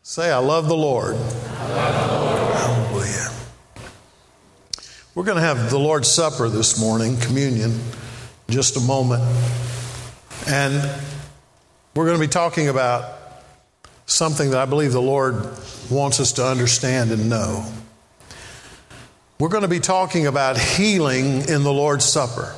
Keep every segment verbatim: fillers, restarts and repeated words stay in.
Say, I love the Lord. I love the Lord. Hallelujah. We're going to have the Lord's Supper this morning, communion, in just a moment. And we're going to be talking about something that I believe the Lord wants us to understand and know. We're going to be talking about healing in the Lord's Supper.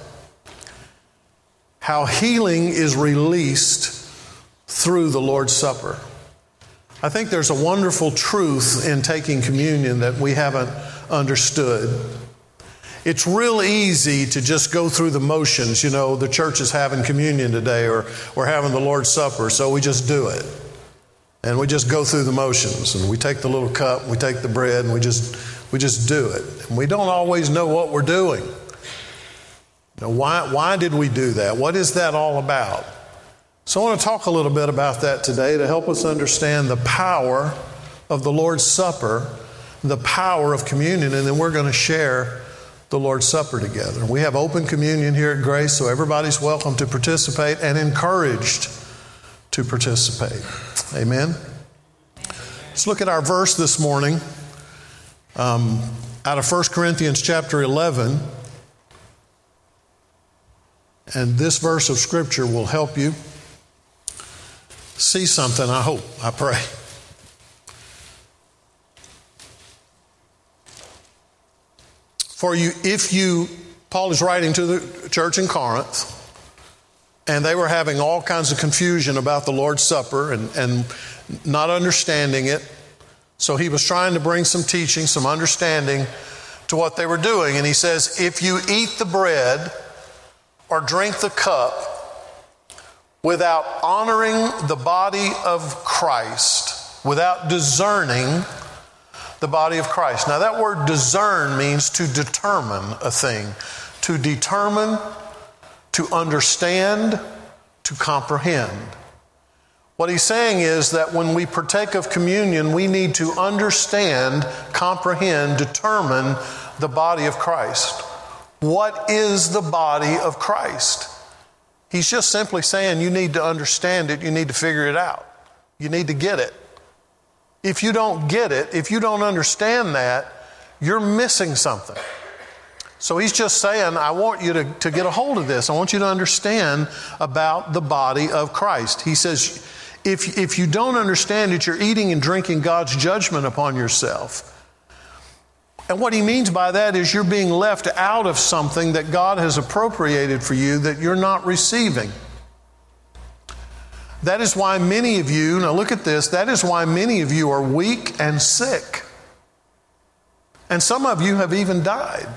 How healing is released through the Lord's Supper. I think there's a wonderful truth in taking communion that we haven't understood. It's real easy to just go through the motions. You know, the church is having communion today, or we're having the Lord's Supper, so we just do it. And we just go through the motions, and we take the little cup, and we take the bread, and we just we just do it. And we don't always know what we're doing. Now, why, why did we do that? What is that all about? So I want to talk a little bit about that today to help us understand the power of the Lord's Supper, the power of communion, and then we're going to share the Lord's Supper together. We have open communion here at Grace, so everybody's welcome to participate and encouraged to participate. Amen? Let's look at our verse this morning um, out of First Corinthians chapter eleven. And this verse of Scripture will help you see something, I hope, I pray. For you, if you, Paul is writing to the church in Corinth, and they were having all kinds of confusion about the Lord's Supper and, and not understanding it. So he was trying to bring some teaching, some understanding to what they were doing. And he says, if you eat the bread or drink the cup without honoring the body of Christ, without discerning the body of Christ. Now that word discern means to determine a thing, to determine, to understand, to comprehend. What he's saying is that when we partake of communion, we need to understand, comprehend, determine the body of Christ. What is the body of Christ? He's just simply saying you need to understand it, you need to figure it out. You need to get it. If you don't get it, if you don't understand that, you're missing something. So he's just saying, I want you to, to get a hold of this. I want you to understand about the body of Christ. He says, if, if you don't understand it, you're eating and drinking God's judgment upon yourself. And what he means by that is you're being left out of something that God has appropriated for you that you're not receiving. That is why many of you, now look at this, that is why many of you are weak and sick. And some of you have even died.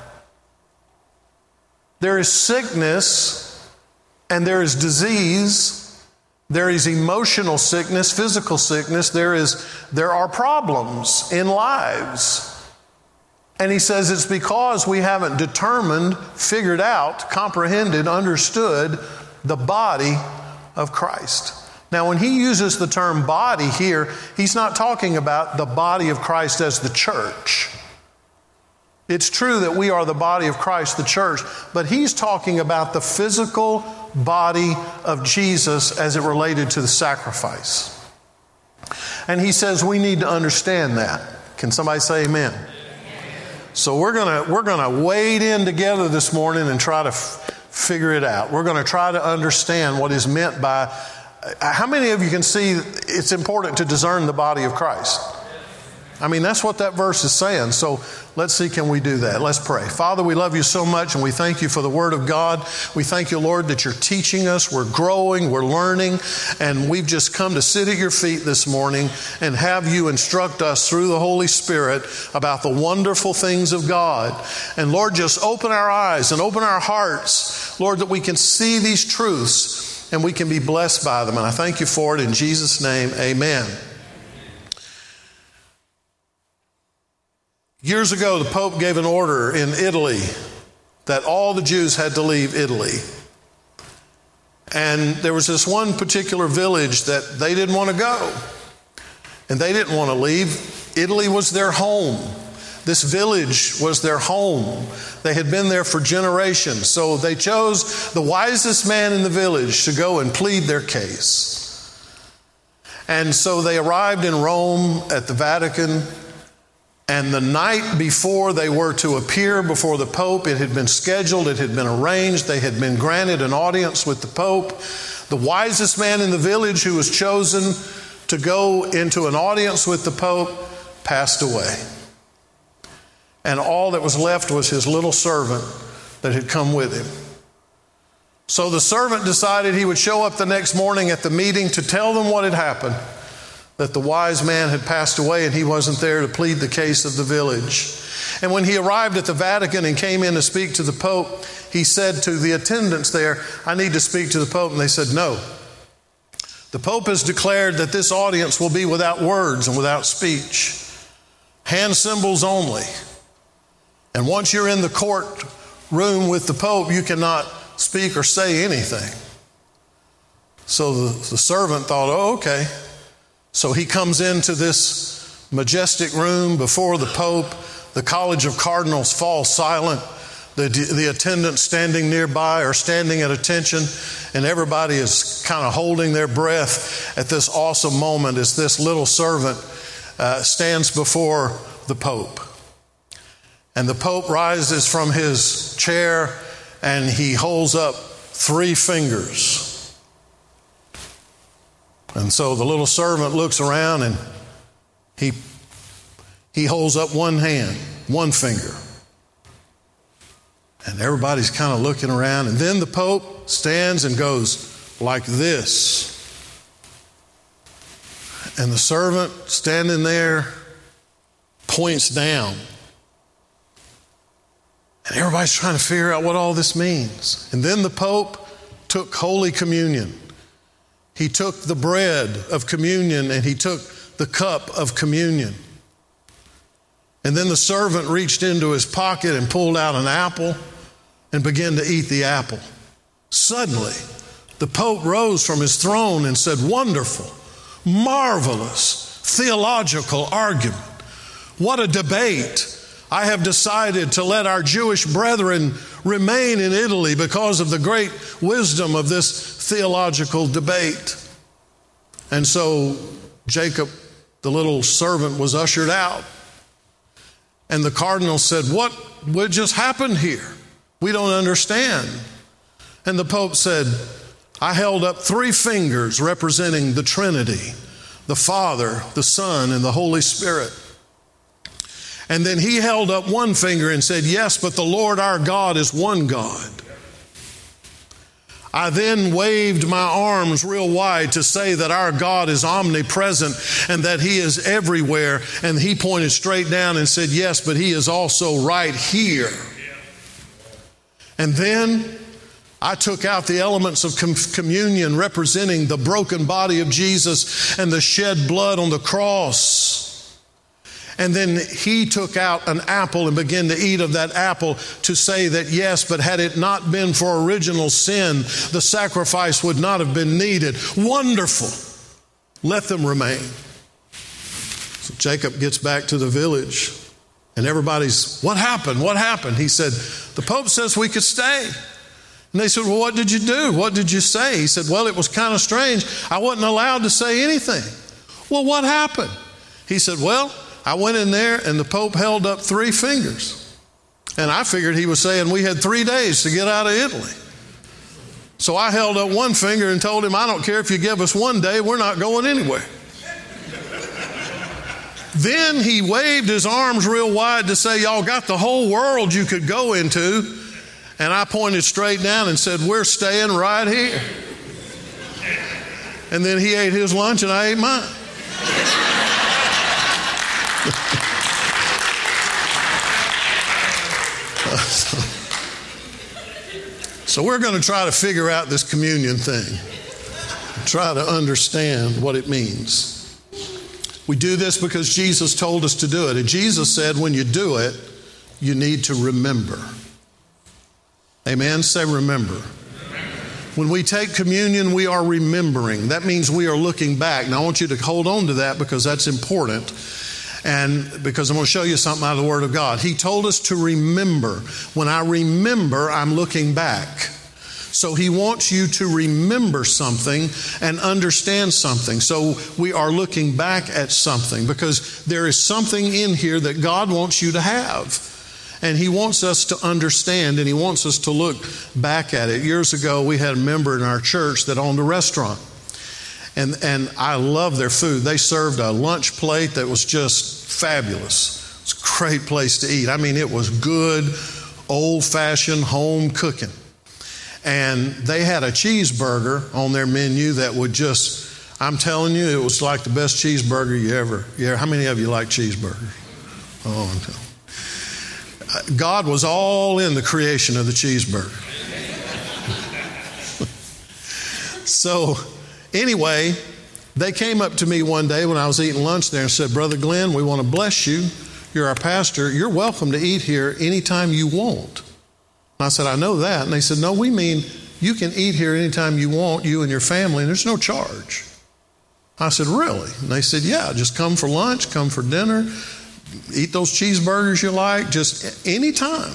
There is sickness and there is disease. There is emotional sickness, physical sickness. There is, there are problems in lives. And he says it's because we haven't determined, figured out, comprehended, understood the body of Christ. Now, when he uses the term body here, he's not talking about the body of Christ as the church. It's true that we are the body of Christ, the church, but he's talking about the physical body of Jesus as it related to the sacrifice. And he says we need to understand that. Can somebody say amen? So we're gonna we're gonna wade in together this morning and try to f- figure it out. We're gonna try to understand what is meant by. How many of you can see it's important to discern the body of Christ? I mean, that's what that verse is saying. So let's see, can we do that? Let's pray. Father, we love you so much, and we thank you for the Word of God. We thank you, Lord, that you're teaching us. We're growing, we're learning, and we've just come to sit at your feet this morning and have you instruct us through the Holy Spirit about the wonderful things of God. And Lord, just open our eyes and open our hearts, Lord, that we can see these truths and we can be blessed by them. And I thank you for it in Jesus' name, amen. Years ago, the Pope gave an order in Italy that all the Jews had to leave Italy. And there was this one particular village that they didn't want to go. And they didn't want to leave. Italy was their home. This village was their home. They had been there for generations. So they chose the wisest man in the village to go and plead their case. And so they arrived in Rome at the Vatican. And the night before they were to appear before the Pope, it had been scheduled, it had been arranged, they had been granted an audience with the Pope. The wisest man in the village who was chosen to go into an audience with the Pope passed away. And all that was left was his little servant that had come with him. So the servant decided he would show up the next morning at the meeting to tell them what had happened, that the wise man had passed away and he wasn't there to plead the case of the village. And when he arrived at the Vatican and came in to speak to the Pope, he said to the attendants there, "I need to speak to the Pope." And they said, "No. The Pope has declared that this audience will be without words and without speech, hand symbols only. And once you're in the courtroom with the Pope, you cannot speak or say anything." So the, the servant thought, "Oh, okay." So he comes into this majestic room before the Pope. The College of Cardinals falls silent. The, the attendants standing nearby are standing at attention, and everybody is kind of holding their breath at this awesome moment as this little servant uh, stands before the Pope. And the Pope rises from his chair and he holds up three fingers. And so the little servant looks around and he, he holds up one hand, one finger. And everybody's kind of looking around. And then the Pope stands and goes like this. And the servant standing there points down. And everybody's trying to figure out what all this means. And then the Pope took Holy Communion. He took the bread of communion and he took the cup of communion. And then the servant reached into his pocket and pulled out an apple and began to eat the apple. Suddenly, the Pope rose from his throne and said, "Wonderful, marvelous, theological argument. What a debate. I have decided to let our Jewish brethren remain in Italy because of the great wisdom of this theological debate." And so Jacob, the little servant, was ushered out. And the cardinal said, "What, what just happened here? We don't understand." And the Pope said, "I held up three fingers representing the Trinity, the Father, the Son, and the Holy Spirit. And then he held up one finger and said, 'Yes, but the Lord our God is one God.' I then waved my arms real wide to say that our God is omnipresent and that he is everywhere. And he pointed straight down and said, 'Yes, but he is also right here.' And then I took out the elements of com- communion representing the broken body of Jesus and the shed blood on the cross. And then he took out an apple and began to eat of that apple to say that, yes, but had it not been for original sin, the sacrifice would not have been needed. Wonderful. Let them remain." So Jacob gets back to the village and everybody's, "What happened? What happened?" He said, "The Pope says we could stay." And they said, "Well, what did you do? What did you say?" He said, "Well, it was kind of strange. I wasn't allowed to say anything." "Well, what happened?" He said, "Well, I went in there and the Pope held up three fingers. And I figured he was saying we had three days to get out of Italy. So I held up one finger and told him, 'I don't care if you give us one day, we're not going anywhere.' Then he waved his arms real wide to say, 'Y'all got the whole world you could go into.' And I pointed straight down and said, 'We're staying right here.' And then he ate his lunch and I ate mine." So we're going to try to figure out this communion thing, try to understand what it means. We do this because Jesus told us to do it. And Jesus said when you do it, you need to remember. Amen? Say remember. When we take communion, we are remembering. That means we are looking back. Now I want you to hold on to that because that's important. And because I'm going to show you something out of the Word of God. He told us to remember. When I remember, I'm looking back. So he wants you to remember something and understand something. So we are looking back at something because there is something in here that God wants you to have. And he wants us to understand, and he wants us to look back at it. Years ago, we had a member in our church that owned a restaurant. And, and I love their food. They served a lunch plate that was just fabulous. It's a great place to eat. I mean, it was good, old-fashioned home cooking. And they had a cheeseburger on their menu that would just, I'm telling you, it was like the best cheeseburger you ever, you ever how many of you like cheeseburgers? Oh, no. God was all in the creation of the cheeseburger. So anyway, they came up to me one day when I was eating lunch there and said, Brother Glenn, we want to bless you. You're our pastor. You're welcome to eat here anytime you want. And I said, I know that. And they said, no, we mean you can eat here anytime you want, you and your family, and there's no charge. I said, really? And they said, yeah, just come for lunch, come for dinner. Eat those cheeseburgers you like, just any time.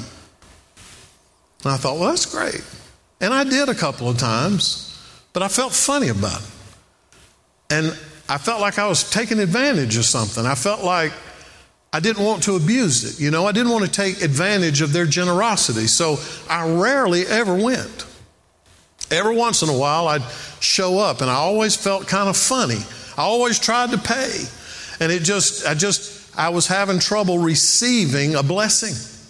And I thought, well, that's great. And I did a couple of times, but I felt funny about it. And I felt like I was taking advantage of something. I felt like I didn't want to abuse it. You know, I didn't want to take advantage of their generosity. So I rarely ever went. Every once in a while, I'd show up, and I always felt kind of funny. I always tried to pay. And it just, I just... I was having trouble receiving a blessing.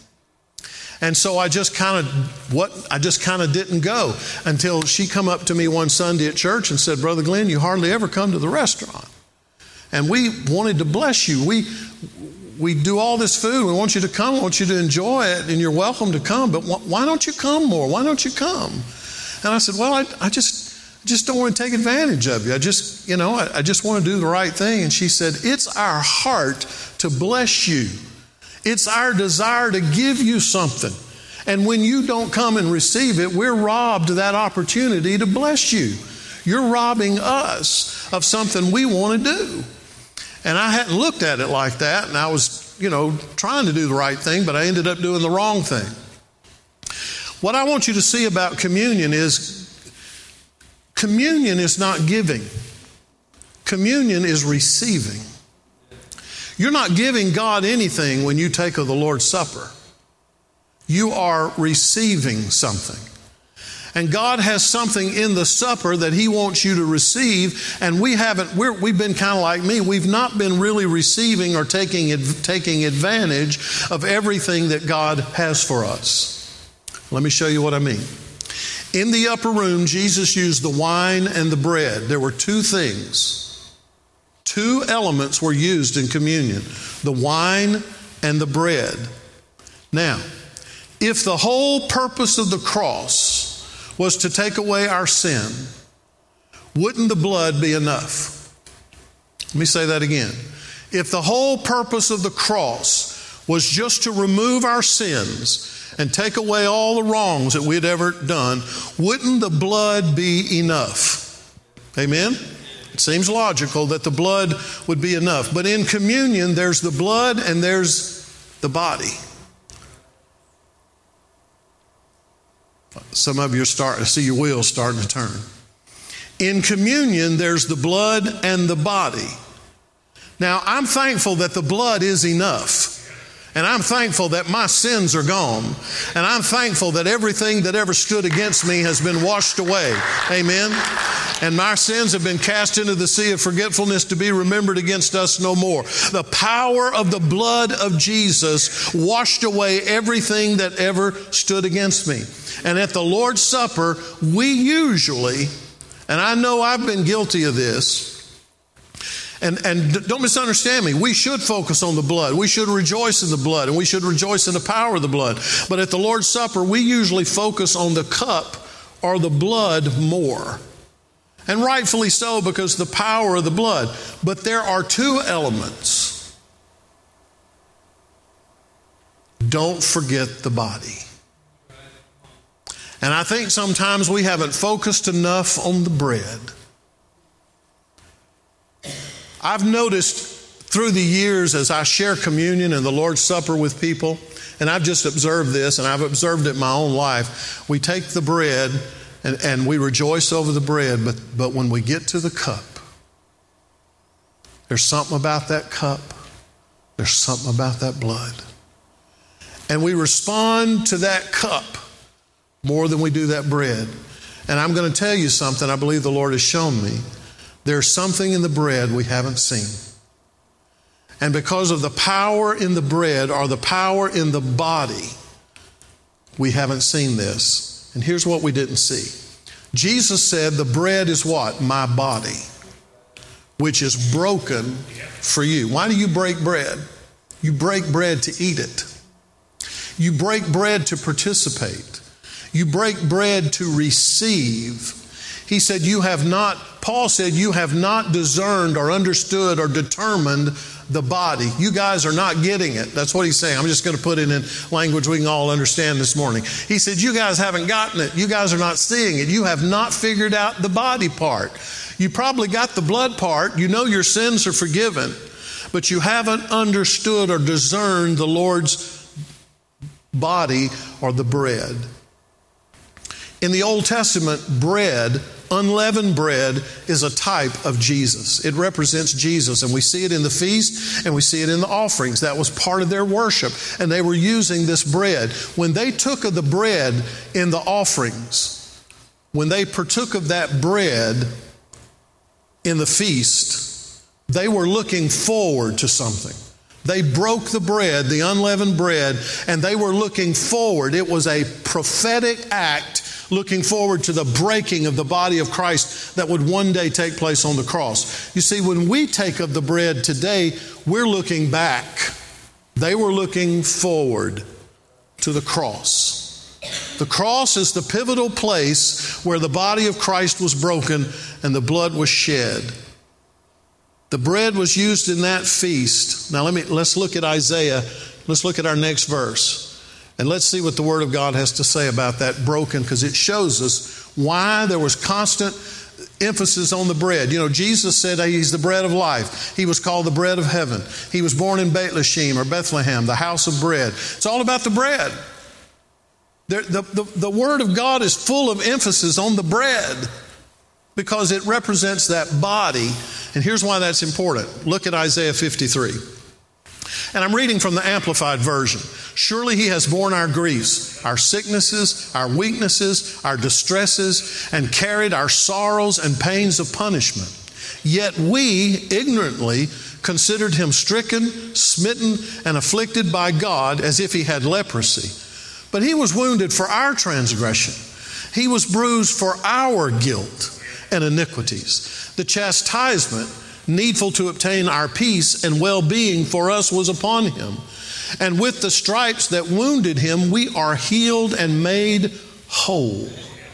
And so I just kind of, what, I just kind of didn't go until she come up to me one Sunday at church and said, Brother Glenn, you hardly ever come to the restaurant. And we wanted to bless you. We, we do all this food. We want you to come. We want you to enjoy it, and you're welcome to come. But wh- why don't you come more? Why don't you come? And I said, well, I, I just... just don't want to take advantage of you. I just, you know, I, I just want to do the right thing. And she said, it's our heart to bless you. It's our desire to give you something. And when you don't come and receive it, we're robbed of that opportunity to bless you. You're robbing us of something we want to do. And I hadn't looked at it like that. And I was, you know, trying to do the right thing, but I ended up doing the wrong thing. What I want you to see about communion is communion is not giving. Communion is receiving. You're not giving God anything when you take of the Lord's Supper. You are receiving something. And God has something in the supper that He wants you to receive, and we haven't, we're, we've been kind of like me. We've not been really receiving or taking, taking advantage of everything that God has for us. Let me show you what I mean. In the upper room, Jesus used the wine and the bread. There were two things. Two elements were used in communion, the wine and the bread. Now, if the whole purpose of the cross was to take away our sin, wouldn't the blood be enough? Let me say that again. If the whole purpose of the cross was just to remove our sins and take away all the wrongs that we'd ever done, wouldn't the blood be enough? Amen? It seems logical that the blood would be enough. But in communion, there's the blood and there's the body. Some of you are starting to see your wheels starting to turn. In communion, there's the blood and the body. Now, I'm thankful that the blood is enough. And I'm thankful that my sins are gone. And I'm thankful that everything that ever stood against me has been washed away. Amen. And my sins have been cast into the sea of forgetfulness to be remembered against us no more. The power of the blood of Jesus washed away everything that ever stood against me. And at the Lord's Supper, we usually, and I know I've been guilty of this, And, and don't misunderstand me. We should focus on the blood. We should rejoice in the blood, and we should rejoice in the power of the blood. But at the Lord's Supper, we usually focus on the cup or the blood more. And rightfully so, because the power of the blood. But there are two elements. Don't forget the body. And I think sometimes we haven't focused enough on the bread. I've noticed through the years as I share communion and the Lord's Supper with people, and I've just observed this, and I've observed it in my own life, we take the bread And, and we rejoice over the bread, but, but when we get to the cup, there's something about that cup. There's something about that blood. And we respond to that cup more than we do that bread. And I'm going to tell you something I believe the Lord has shown me. There's something in the bread we haven't seen. And because of the power in the bread or the power in the body, we haven't seen this. And here's what we didn't see. Jesus said the bread is what? My body, which is broken for you. Why do you break bread? You break bread to eat it. You break bread to participate. You break bread to receive. He said you have not, Paul said you have not discerned or understood or determined the body. You guys are not getting it. That's what he's saying. I'm just going to put it in language we can all understand this morning. He said you guys haven't gotten it. You guys are not seeing it. You have not figured out the body part. You probably got the blood part. You know your sins are forgiven, but you haven't understood or discerned the Lord's body or the bread. In the Old Testament, bread, unleavened bread, is a type of Jesus. It represents Jesus, and we see it in the feast and we see it in the offerings. That was part of their worship, and they were using this bread. When they took of the bread in the offerings, when they partook of that bread in the feast, they were looking forward to something. They broke the bread, the unleavened bread, and they were looking forward. It was a prophetic act looking forward to the breaking of the body of Christ that would one day take place on the cross. You see, when we take of the bread today, we're looking back. They were looking forward to the cross. The cross is the pivotal place where the body of Christ was broken and the blood was shed. The bread was used in that feast. Now let me let's look at Isaiah. Let's look at our next verse. And let's see what the Word of God has to say about that broken, because it shows us why there was constant emphasis on the bread. You know, Jesus said He's the bread of life. He was called the bread of heaven. He was born in Bethlehem or Bethlehem, the house of bread. It's all about the bread. The, the, the, the Word of God is full of emphasis on the bread because it represents that body. And here's why that's important. Look at Isaiah fifty-three. And I'm reading from the Amplified Version. Surely He has borne our griefs, our sicknesses, our weaknesses, our distresses, and carried our sorrows and pains of punishment. Yet we ignorantly considered Him stricken, smitten, and afflicted by God as if He had leprosy. But He was wounded for our transgression. He was bruised for our guilt and iniquities. The chastisement needful to obtain our peace and well-being for us was upon Him. And with the stripes that wounded Him, we are healed and made whole.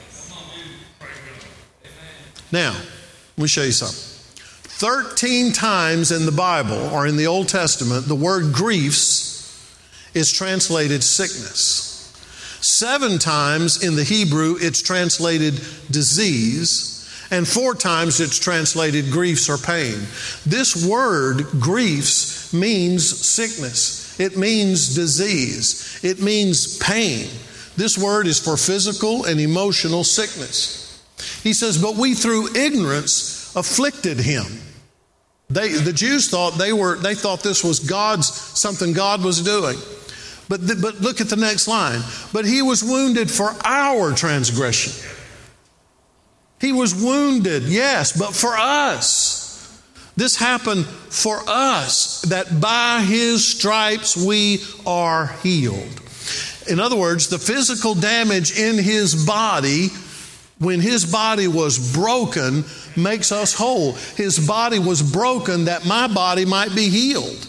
Now, let me show you something. Thirteen times in the Bible, or in the Old Testament, the word griefs is translated sickness. Seven times in the Hebrew, it's translated disease. And four times it's translated griefs or pain. This word, griefs, means sickness. It means disease. It means pain. This word is for physical and emotional sickness. He says, but we through ignorance afflicted Him. They, the Jews thought they were, they thought this was God's, something God was doing. But, the, but look at the next line. But He was wounded for our transgression. He was wounded, yes, but for us. This happened for us, that by His stripes we are healed. In other words, the physical damage in His body, when His body was broken, makes us whole. His body was broken that my body might be healed.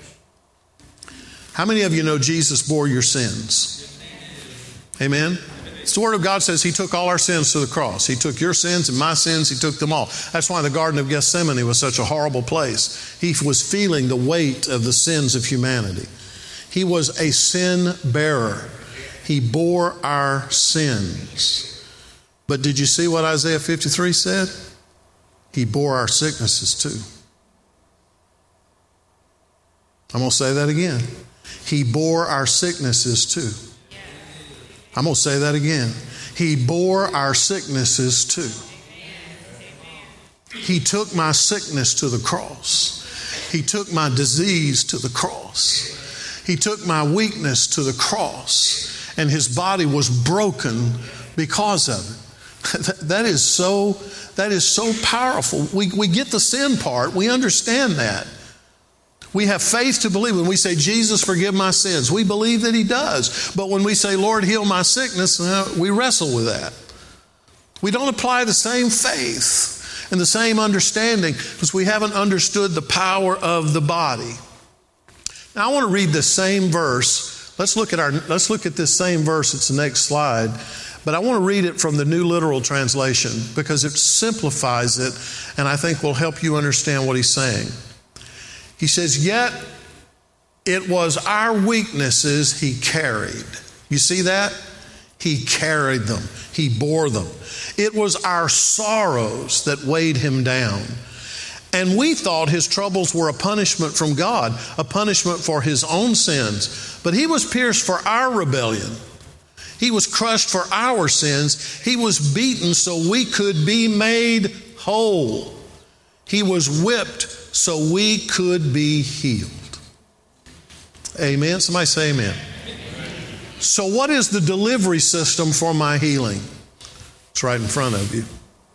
How many of you know Jesus bore your sins? Amen? The Word of God says He took all our sins to the cross. He took your sins and my sins. He took them all. That's why the Garden of Gethsemane was such a horrible place. He was feeling the weight of the sins of humanity. He was a sin bearer. He bore our sins. But did you see what Isaiah fifty-three said? He bore our sicknesses too. I'm going to say that again. He bore our sicknesses too. I'm going to say that again. He bore our sicknesses too. He took my sickness to the cross. He took my disease to the cross. He took my weakness to the cross. And his body was broken because of it. That is so, that is so powerful. We, we get the sin part. We understand that. We have faith to believe. When we say, Jesus, forgive my sins, we believe that he does. But when we say, Lord, heal my sickness, uh, we wrestle with that. We don't apply the same faith and the same understanding because we haven't understood the power of the body. Now I want to read the same verse. Let's look at our, let's look at this same verse. It's the next slide. But I want to read it from the New Literal Translation because it simplifies it and I think will help you understand what he's saying. He says, yet it was our weaknesses he carried. You see that? He carried them. He bore them. It was our sorrows that weighed him down. And we thought his troubles were a punishment from God, a punishment for his own sins. But he was pierced for our rebellion. He was crushed for our sins. He was beaten so we could be made whole. He was whipped so we could be healed. Amen. Somebody say amen. Amen. So what is the delivery system for my healing? It's right in front of you.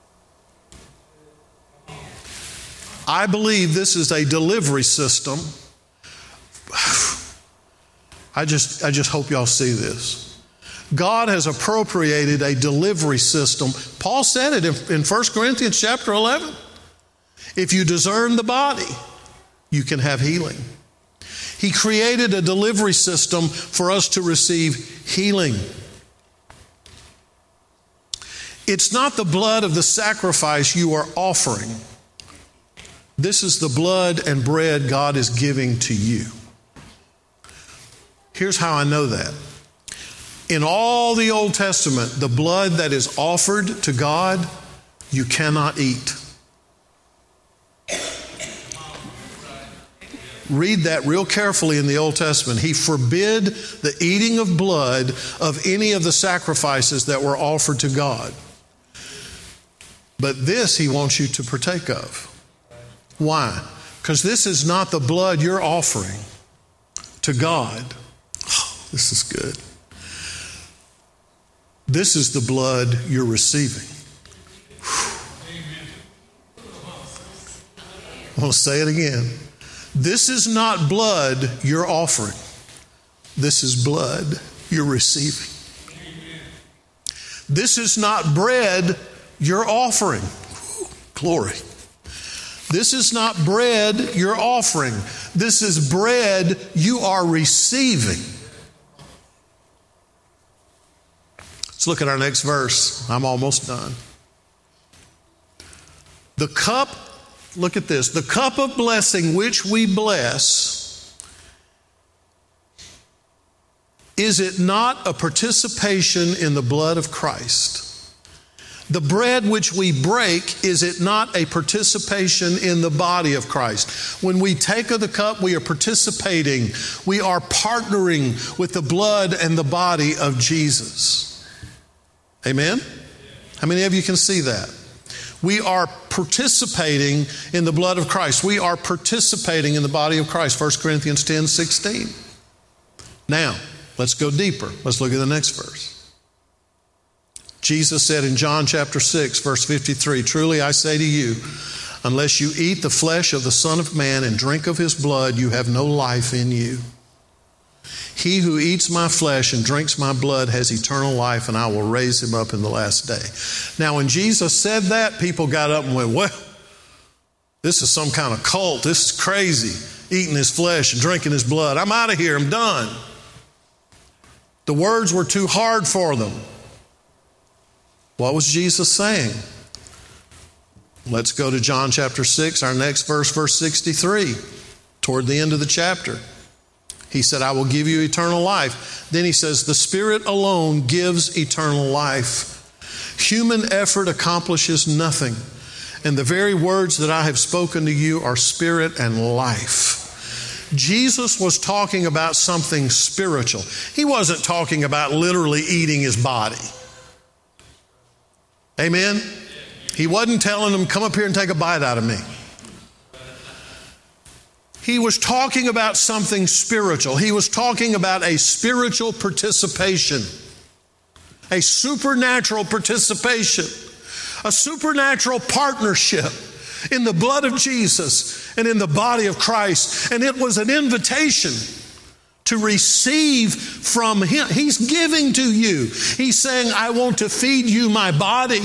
I believe this is a delivery system. I just, I just hope y'all see this. God has appropriated a delivery system. Paul said it in, in First Corinthians chapter eleven. If you discern the body, you can have healing. He created a delivery system for us to receive healing. It's not the blood of the sacrifice you are offering. This is the blood and bread God is giving to you. Here's how I know that. In all the Old Testament, the blood that is offered to God, you cannot eat. Read that real carefully in the Old Testament. He forbid the eating of blood of any of the sacrifices that were offered to God. But this he wants you to partake of. Why? Because this is not the blood you're offering to God. Oh, this is good. This is the blood you're receiving. I want to say it again. This is not blood you're offering. This is blood you're receiving. This is not bread you're offering. Whew, glory. This is not bread you're offering. This is bread you are receiving. Let's look at our next verse. I'm almost done. The cup, look at this. The cup of blessing which we bless, is it not a participation in the blood of Christ? The bread which we break, is it not a participation in the body of Christ? When we take of the cup, we are participating. We are partnering with the blood and the body of Jesus. Amen? How many of you can see that? We are participating in the blood of Christ. We are participating in the body of Christ. First Corinthians ten sixteen. Now, let's go deeper. Let's look at the next verse. Jesus said in John chapter six, verse fifty-three, truly I say to you, unless you eat the flesh of the Son of Man and drink of his blood, you have no life in you. He who eats my flesh and drinks my blood has eternal life, and I will raise him up in the last day. Now, when Jesus said that, people got up and went, well, this is some kind of cult. This is crazy, eating his flesh and drinking his blood. I'm out of here. I'm done. The words were too hard for them. What was Jesus saying? Let's go to John chapter six, our next verse, verse sixty-three, toward the end of the chapter. He said, I will give you eternal life. Then he says, the Spirit alone gives eternal life. Human effort accomplishes nothing. And the very words that I have spoken to you are spirit and life. Jesus was talking about something spiritual. He wasn't talking about literally eating his body. Amen? He wasn't telling them, come up here and take a bite out of me. He was talking about something spiritual. He was talking about a spiritual participation, a supernatural participation, a supernatural partnership in the blood of Jesus and in the body of Christ. And it was an invitation to receive from Him. He's giving to you. He's saying, I want to feed you my body.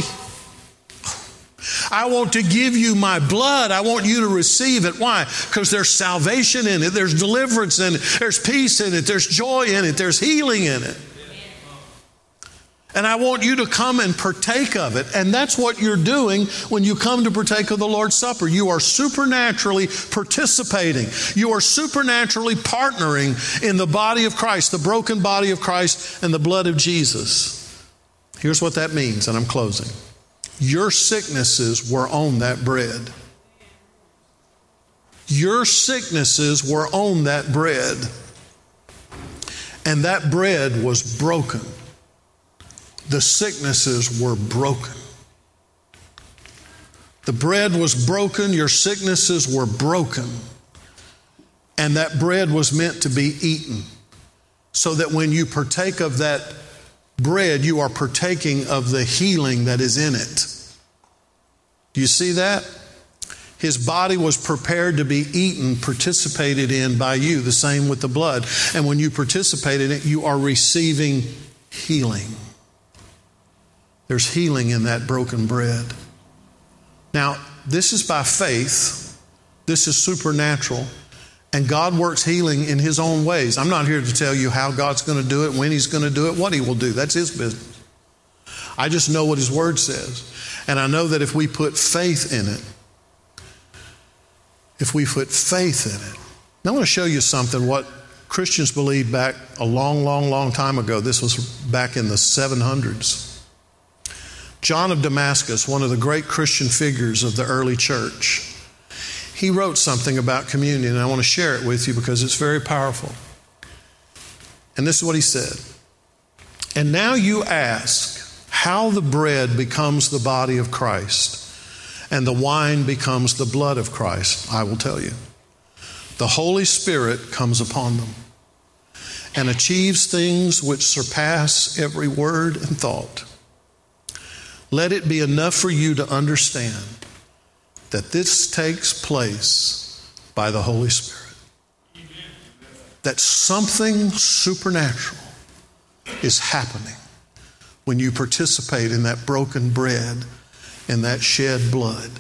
I want to give you my blood. I want you to receive it. Why? Because there's salvation in it. There's deliverance in it. There's peace in it. There's joy in it. There's healing in it. And I want you to come and partake of it. And that's what you're doing when you come to partake of the Lord's Supper. You are supernaturally participating. You are supernaturally partnering in the body of Christ, the broken body of Christ and the blood of Jesus. Here's what that means, and I'm closing. Your sicknesses were on that bread. Your sicknesses were on that bread. And that bread was broken. The sicknesses were broken. The bread was broken. Your sicknesses were broken. And that bread was meant to be eaten. So that when you partake of that bread, you are partaking of the healing that is in it. Do you see that? His body was prepared to be eaten, participated in by you, the same with the blood. And when you participate in it, you are receiving healing. There's healing in that broken bread. Now, this is by faith. This is supernatural. And God works healing in His own ways. I'm not here to tell you how God's going to do it, when He's going to do it, what He will do. That's His business. I just know what His Word says. And I know that if we put faith in it, if we put faith in it. Now I want to show you something, what Christians believed back a long, long, long time ago. This was back in the seven hundreds. John of Damascus, one of the great Christian figures of the early church, he wrote something about communion, and I want to share it with you because it's very powerful. And this is what he said. And now you ask how the bread becomes the body of Christ and the wine becomes the blood of Christ. I will tell you. The Holy Spirit comes upon them and achieves things which surpass every word and thought. Let it be enough for you to understand that this takes place by the Holy Spirit. That something supernatural is happening when you participate in that broken bread and that shed blood.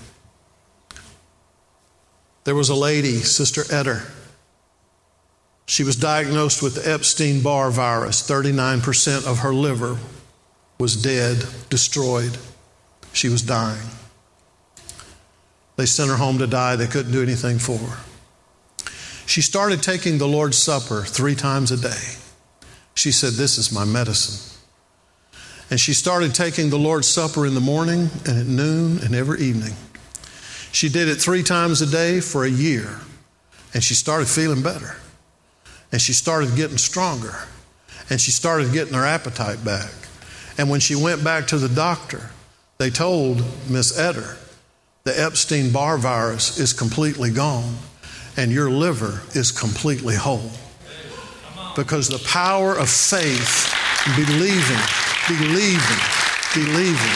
There was a lady, Sister Eder. She was diagnosed with the Epstein-Barr virus. thirty-nine percent of her liver was dead, destroyed. She was dying. They sent her home to die. They couldn't do anything for her. She started taking the Lord's Supper three times a day. She said, this is my medicine. And she started taking the Lord's Supper in the morning and at noon and every evening. She did it three times a day for a year. And she started feeling better. And she started getting stronger. And she started getting her appetite back. And when she went back to the doctor, they told Miss Eder, the Epstein-Barr virus is completely gone and your liver is completely whole. Because the power of faith, believing, believing, believing,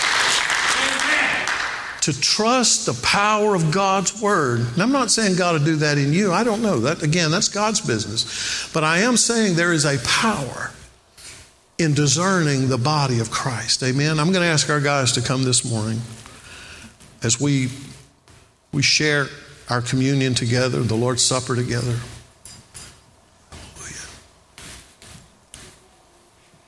to trust the power of God's Word. And I'm not saying God will do that in you. I don't know. That, again, that's God's business. But I am saying there is a power in discerning the body of Christ. Amen. I'm going to ask our guys to come this morning as we we share our communion together, the Lord's Supper together.